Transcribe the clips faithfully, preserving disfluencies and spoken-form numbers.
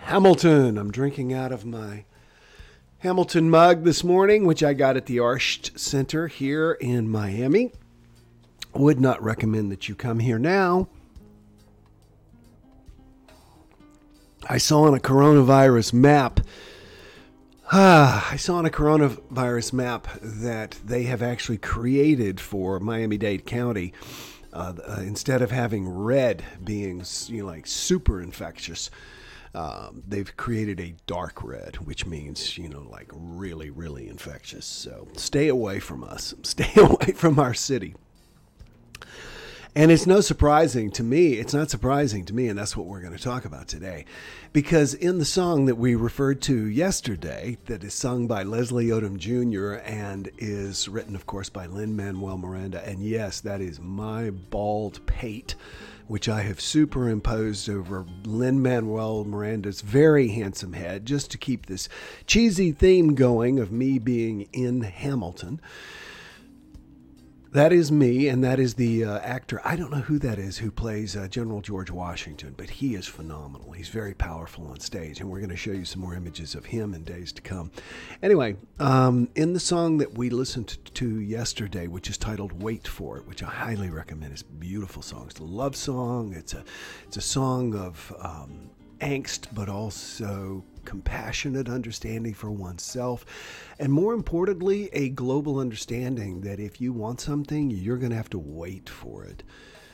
Hamilton. I'm drinking out of my Hamilton mug this morning, which I got at the Arsht Center here in Miami. Would not recommend that you come here now. I saw on a coronavirus map, ah, I saw on a coronavirus map that they have actually created for Miami-Dade County, uh, uh, instead of having red being, you know, like super infectious, Um, they've created a dark red, which means, you know, like really, really infectious. So stay away from us. Stay away from our city. And it's no surprising to me. It's not surprising to me, and that's what we're going to talk about today. Because in the song that we referred to yesterday, that is sung by Leslie Odom Junior and is written, of course, by Lin-Manuel Miranda. And yes, that is my bald pate, which I have superimposed over Lin-Manuel Miranda's very handsome head, just to keep this cheesy theme going of me being in Hamilton. That is me, and that is the uh, actor. I don't know who that is who plays uh, General George Washington, but he is phenomenal. He's very powerful on stage, and we're going to show you some more images of him in days to come. Anyway, um, in the song that we listened to yesterday, which is titled "Wait for It," which I highly recommend. It's a beautiful song. It's a love song. It's a it's a song of um, angst, but also compassionate understanding for oneself, and more importantly, a global understanding that if you want something, you're going to have to wait for it.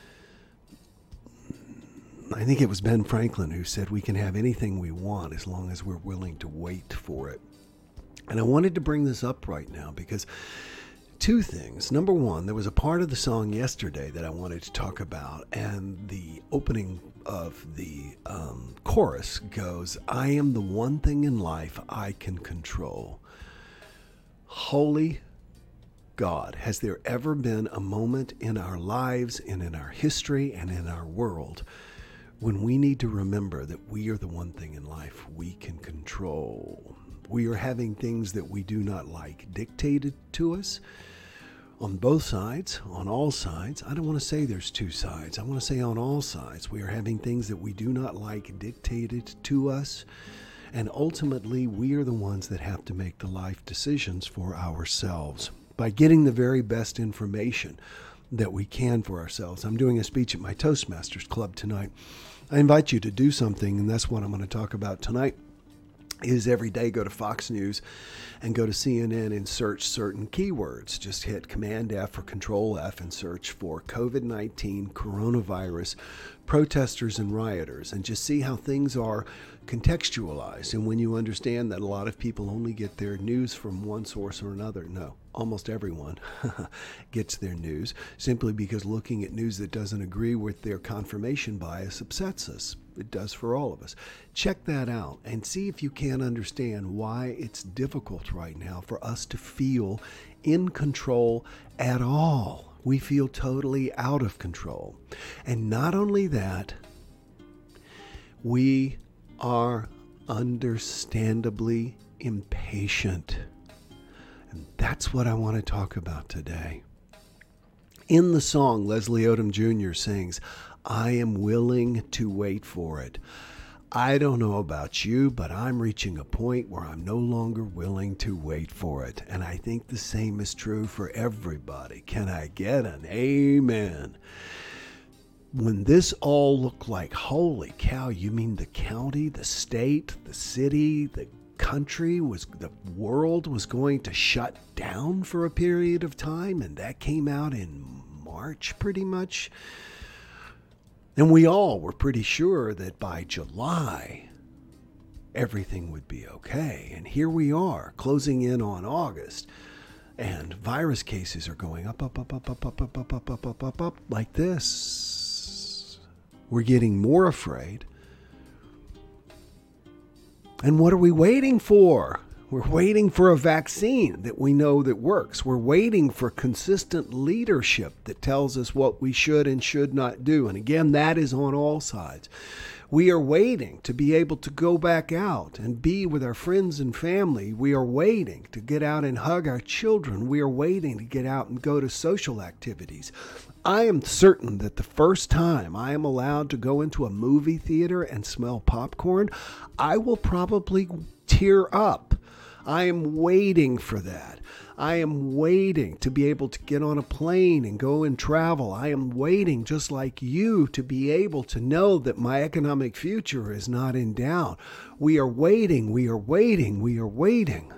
I think it was Ben Franklin who said we can have anything we want as long as we're willing to wait for it. And I wanted to bring this up right now because two things. Number one, there was a part of the song yesterday that I wanted to talk about, and the opening of the um, chorus goes, "I am the one thing in life I can control." Holy God, has there ever been a moment in our lives and in our history and in our world when we need to remember that we are the one thing in life we can control? We are having things that we do not like dictated to us on both sides, on all sides. I don't want to say there's two sides. I want to say on all sides. We are having things that we do not like dictated to us. And ultimately, we are the ones that have to make the life decisions for ourselves by getting the very best information that we can for ourselves. I'm doing a speech at my Toastmasters Club tonight. I invite you to do something, and that's what I'm going to talk about tonight. Is every day go to Fox News and go to C N N and search certain keywords. Just hit Command F or Control F and search for COVID nineteen, coronavirus, protesters and rioters, and just see how things are contextualized. And when you understand that a lot of people only get their news from one source or another, no, almost everyone gets their news simply because looking at news that doesn't agree with their confirmation bias upsets us. It does for all of us. Check that out and see if you can understand why it's difficult right now for us to feel in control at all. We feel totally out of control. And not only that, we are understandably impatient. And that's what I want to talk about today. In the song, Leslie Odom Junior sings, "I am willing to wait for it." I don't know about you, but I'm reaching a point where I'm no longer willing to wait for it. And I think the same is true for everybody. Can I get an amen? When this all looked like, holy cow, you mean the county, the state, the city, the country, was the world was going to shut down for a period of time, and that came out in March pretty much. And we all were pretty sure that by July, everything would be okay. And here we are, closing in on August, and virus cases are going up, up, up, up, up, up, up, up, up, up, up, up, up, like this. We're getting more afraid. And what are we waiting for? We're waiting for a vaccine that we know that works. We're waiting for consistent leadership that tells us what we should and should not do. And again, that is on all sides. We are waiting to be able to go back out and be with our friends and family. We are waiting to get out and hug our children. We are waiting to get out and go to social activities. I am certain that the first time I am allowed to go into a movie theater and smell popcorn, I will probably tear up. I am waiting for that. I am waiting to be able to get on a plane and go and travel. I am waiting, just like you, to be able to know that my economic future is not in doubt. We are waiting, we are waiting, we are waiting.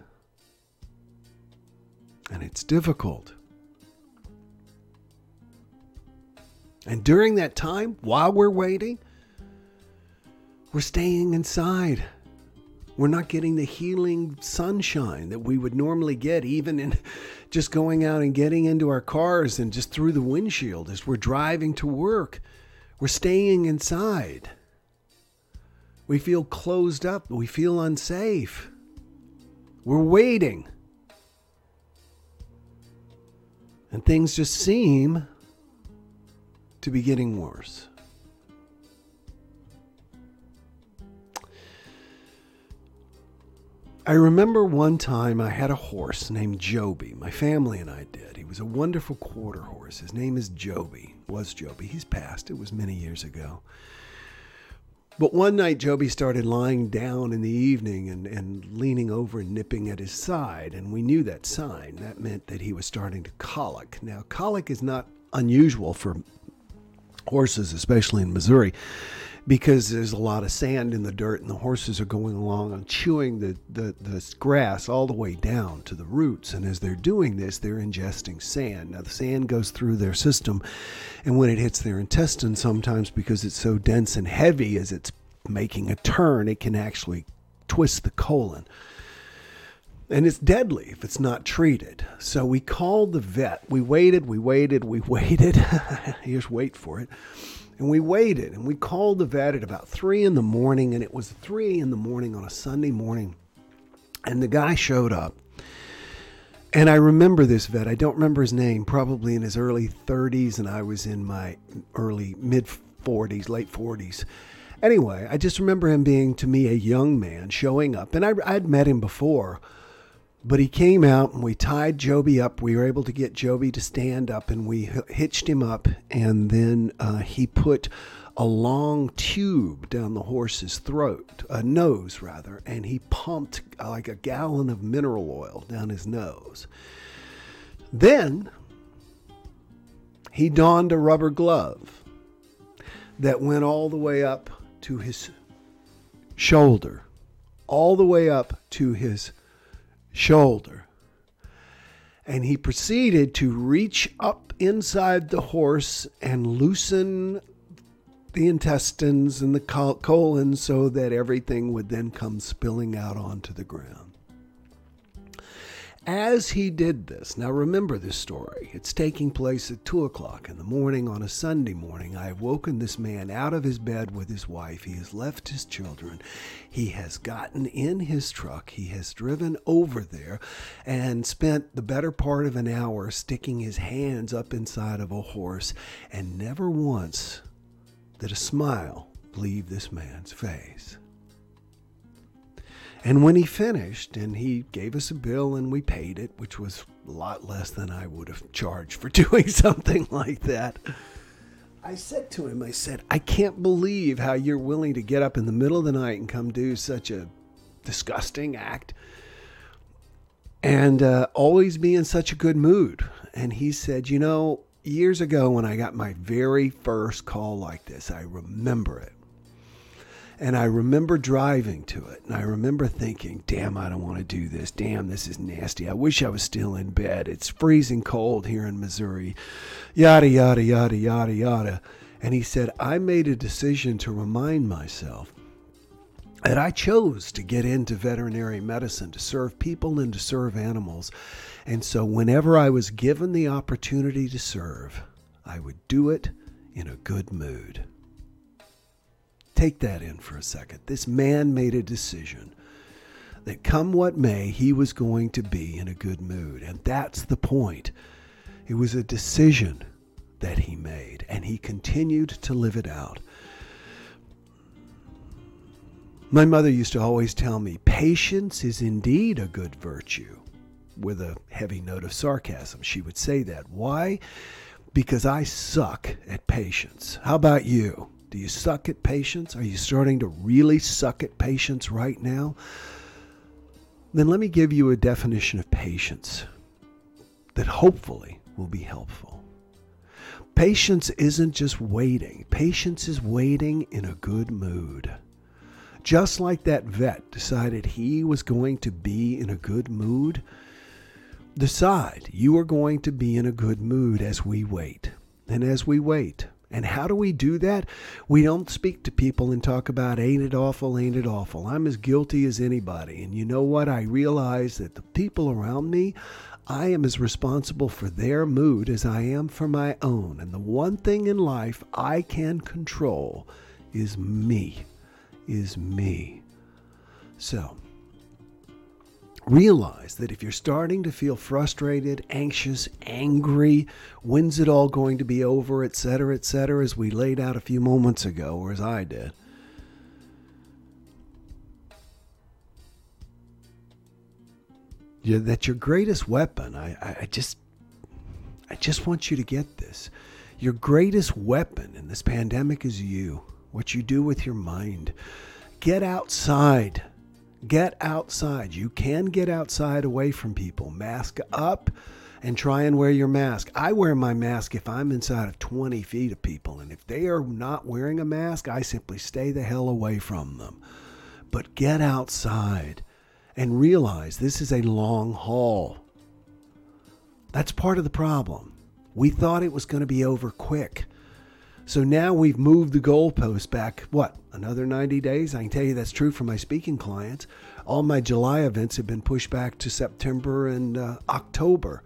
And it's difficult. And during that time, while we're waiting, we're staying inside. We're not getting the healing sunshine that we would normally get, even in just going out and getting into our cars and just through the windshield as we're driving to work. We're staying inside. We feel closed up. We feel unsafe. We're waiting. And things just seem to be getting worse. I remember one time I had a horse named Joby. My family and I did. He was a wonderful quarter horse. His name is Joby. Was Joby. He's passed. It was many years ago. But one night Joby started lying down in the evening and, and leaning over and nipping at his side. And we knew that sign. That meant that he was starting to colic. Now, colic is not unusual for horses, especially in Missouri, because there's a lot of sand in the dirt and the horses are going along and chewing the, the, the grass all the way down to the roots. And as they're doing this, they're ingesting sand. Now, the sand goes through their system, and when it hits their intestines, sometimes because it's so dense and heavy as it's making a turn, it can actually twist the colon. And it's deadly if it's not treated. So we called the vet. We waited, we waited, we waited. Here's wait for it. And we waited, and we called the vet at about three in the morning, and it was three in the morning on a Sunday morning. And the guy showed up. And I remember this vet. I don't remember his name, probably in his early thirties, and I was in my early mid-forties, late forties. Anyway, I just remember him being, to me, a young man showing up. And I, I'd met him before. But he came out and we tied Joby up. We were able to get Joby to stand up, and we hitched him up. And then uh, he put a long tube down the horse's throat, a nose rather, and he pumped uh, like a gallon of mineral oil down his nose. Then he donned a rubber glove that went all the way up to his shoulder, all the way up to his shoulder. And he proceeded to reach up inside the horse and loosen the intestines and the colon so that everything would then come spilling out onto the ground. As he did this, now remember this story, it's taking place at two o'clock in the morning on a Sunday morning. I have woken this man out of his bed with his wife. He has left his children. He has gotten in his truck. He has driven over there and spent the better part of an hour sticking his hands up inside of a horse, and never once did a smile leave this man's face. And when he finished, and he gave us a bill and we paid it, which was a lot less than I would have charged for doing something like that, I said to him, I said, I can't believe how you're willing to get up in the middle of the night and come do such a disgusting act and uh, always be in such a good mood. And he said, you know, years ago when I got my very first call like this, I remember it. And I remember driving to it, and I remember thinking, damn, I don't want to do this. Damn, this is nasty. I wish I was still in bed. It's freezing cold here in Missouri. Yada, yada, yada, yada, yada. And he said, I made a decision to remind myself that I chose to get into veterinary medicine, to serve people and to serve animals. And so whenever I was given the opportunity to serve, I would do it in a good mood. Take that in for a second. This man made a decision that come what may, he was going to be in a good mood. And that's the point. It was a decision that he made, and he continued to live it out. My mother used to always tell me, patience is indeed a good virtue, with a heavy note of sarcasm. She would say that. Why? Because I suck at patience. How about you? Do you suck at patience? Are you starting to really suck at patience right now? Then let me give you a definition of patience that hopefully will be helpful. Patience isn't just waiting. Patience is waiting in a good mood. Just like that vet decided he was going to be in a good mood, decide you are going to be in a good mood as we wait. And as we wait. And how do we do that? We don't speak to people and talk about, ain't it awful, ain't it awful. I'm as guilty as anybody. And you know what? I realize that the people around me, I am as responsible for their mood as I am for my own. And the one thing in life I can control is me. is me. So, realize that if you're starting to feel frustrated, anxious, angry, when's it all going to be over, et cetera, et cetera, as we laid out a few moments ago, or as I did, yeah, that your greatest weapon, I, I just, I just want you to get this. Your greatest weapon in this pandemic is you. What you do with your mind. Get outside. Get outside. You can get outside away from people. Mask up and try and wear your mask. I wear my mask if I'm inside of twenty feet of people. And if they are not wearing a mask, I simply stay the hell away from them. But get outside and realize this is a long haul. That's part of the problem. We thought it was going to be over quick. So now we've moved the goalpost back, what, another ninety days? I can tell you that's true for my speaking clients. All my July events have been pushed back to September and uh, October.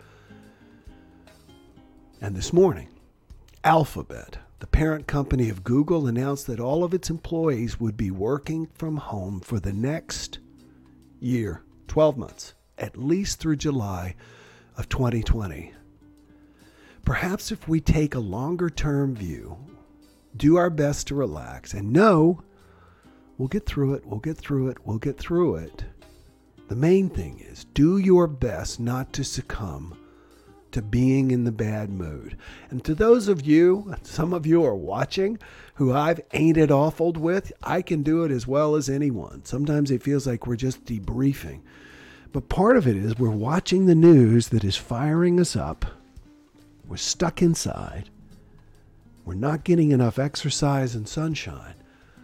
And this morning, Alphabet, the parent company of Google, announced that all of its employees would be working from home for the next year, twelve months, at least through July of twenty twenty. Perhaps if we take a longer-term view, do our best to relax, and know we'll get through it, we'll get through it, we'll get through it. The main thing is do your best not to succumb to being in the bad mood. And to those of you, some of you are watching, who I've ain't it awfuled with, I can do it as well as anyone. Sometimes it feels like we're just debriefing. But part of it is we're watching the news that is firing us up. We're stuck inside. We're not getting enough exercise and sunshine.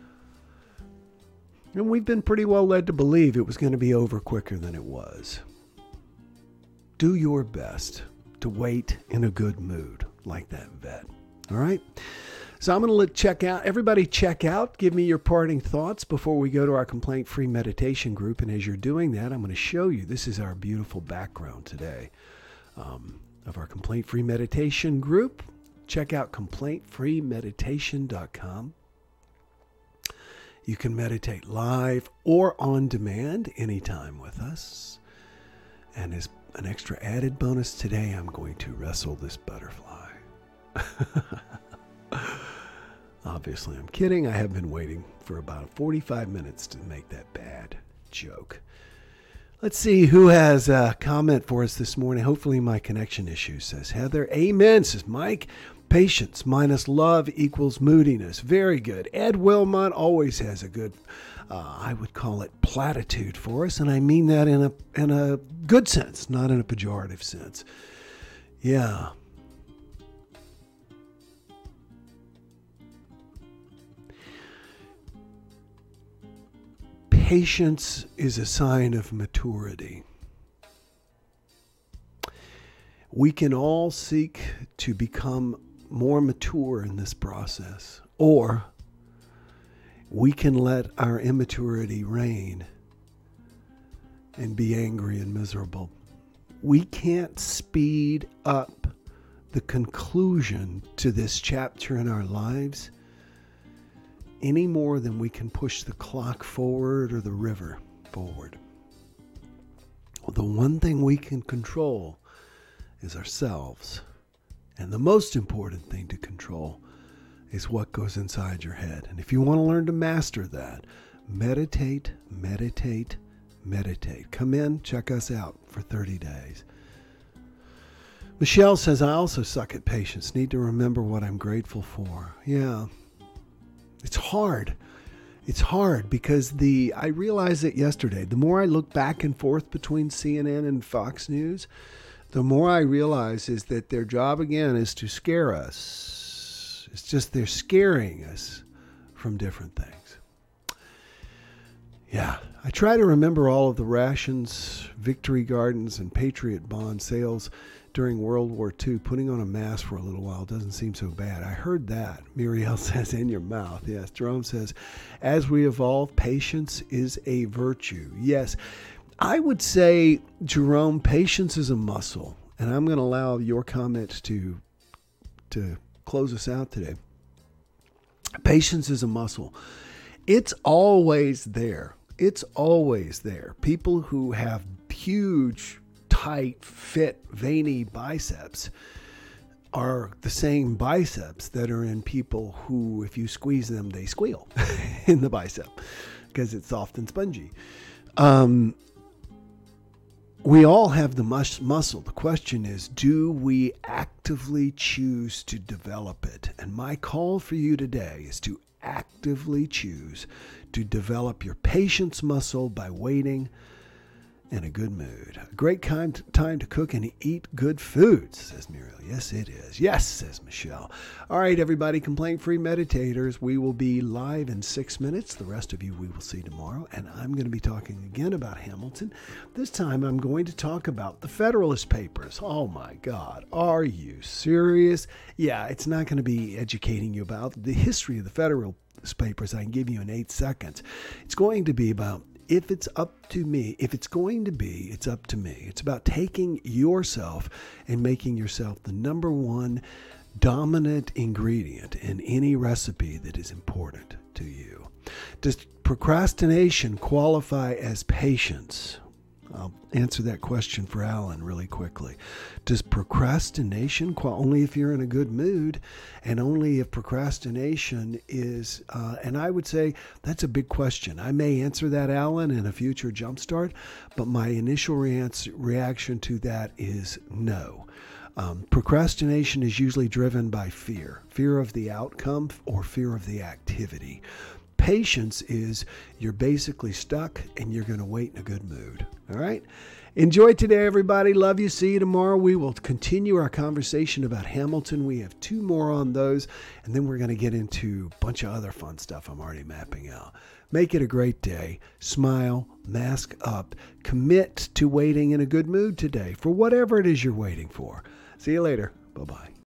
And we've been pretty well led to believe it was going to be over quicker than it was. Do your best to wait in a good mood like that vet. All right? So I'm going to let check out. Everybody check out. Give me your parting thoughts before we go to our complaint-free meditation group. And as you're doing that, I'm going to show you. This is our beautiful background today. Um, of our complaint-free meditation group. Check out complaint free meditation dot com. You can meditate live or on demand anytime with us. And as an extra added bonus today, I'm going to wrestle this butterfly. Obviously, I'm kidding. I have been waiting for about forty-five minutes to make that bad joke. Let's see who has a comment for us this morning. Hopefully my connection issue, says Heather. Amen, says Mike. Patience minus love equals moodiness. Very good. Ed Wilmot always has a good, uh, I would call it platitude for us. And I mean that in a in a good sense, not in a pejorative sense. Yeah. Patience is a sign of maturity. We can all seek to become more mature in this process, or we can let our immaturity reign and be angry and miserable. We can't speed up the conclusion to this chapter in our lives any more than we can push the clock forward or the river forward. The one thing we can control is ourselves. And the most important thing to control is what goes inside your head. And if you want to learn to master that, meditate, meditate, meditate. Come in, check us out for thirty days. Michelle says, I also suck at patience. Need to remember what I'm grateful for. Yeah. It's hard. It's hard because the I realized it yesterday. The more I look back and forth between C N N and Fox News, the more I realize is that their job again is to scare us. It's just they're scaring us from different things. Yeah, I try to remember all of the rations, Victory Gardens, and Patriot Bond sales during World War Two. Putting on a mask for a little while doesn't seem so bad. I heard that. Muriel says, in your mouth. Yes. Jerome says, as we evolve, patience is a virtue. Yes. I would say, Jerome, patience is a muscle. And I'm going to allow your comments to, to close us out today. Patience is a muscle. It's always there. It's always there. People who have huge, tight, fit, veiny biceps are the same biceps that are in people who, if you squeeze them, they squeal in the bicep because it's soft and spongy. Um, we all have the mus- muscle. The question is, do we actively choose to develop it? And my call for you today is to actively choose to develop your patience muscle by waiting in a good mood. A great time to, time to cook and eat good foods, says Muriel. Yes, it is. Yes, says Michelle. All right, everybody, complaint-free meditators, we will be live in six minutes. The rest of you we will see tomorrow, and I'm going to be talking again about Hamilton. This time I'm going to talk about the Federalist Papers. Oh, my God. Are you serious? Yeah, it's not going to be educating you about the history of the Federalist Papers. I can give you in eight seconds. It's going to be about If it's up to me, if it's going to be, it's up to me. It's about taking yourself and making yourself the number one dominant ingredient in any recipe that is important to you. Does procrastination qualify as patience? I'll answer that question for Alan really quickly. Does procrastination, only if you're in a good mood, and only if procrastination is, uh, and I would say that's a big question. I may answer that, Alan, in a future Jumpstart, but my initial re- reaction to that is no. Um, procrastination is usually driven by fear, fear of the outcome or fear of the activity. Patience is you're basically stuck and you're going to wait in a good mood. All right. Enjoy today, everybody. Love you. See you tomorrow. We will continue our conversation about Hamilton. We have two more on those, and then we're going to get into a bunch of other fun stuff I'm already mapping out. Make it a great day. Smile, mask up, commit to waiting in a good mood today for whatever it is you're waiting for. See you later. Bye-bye.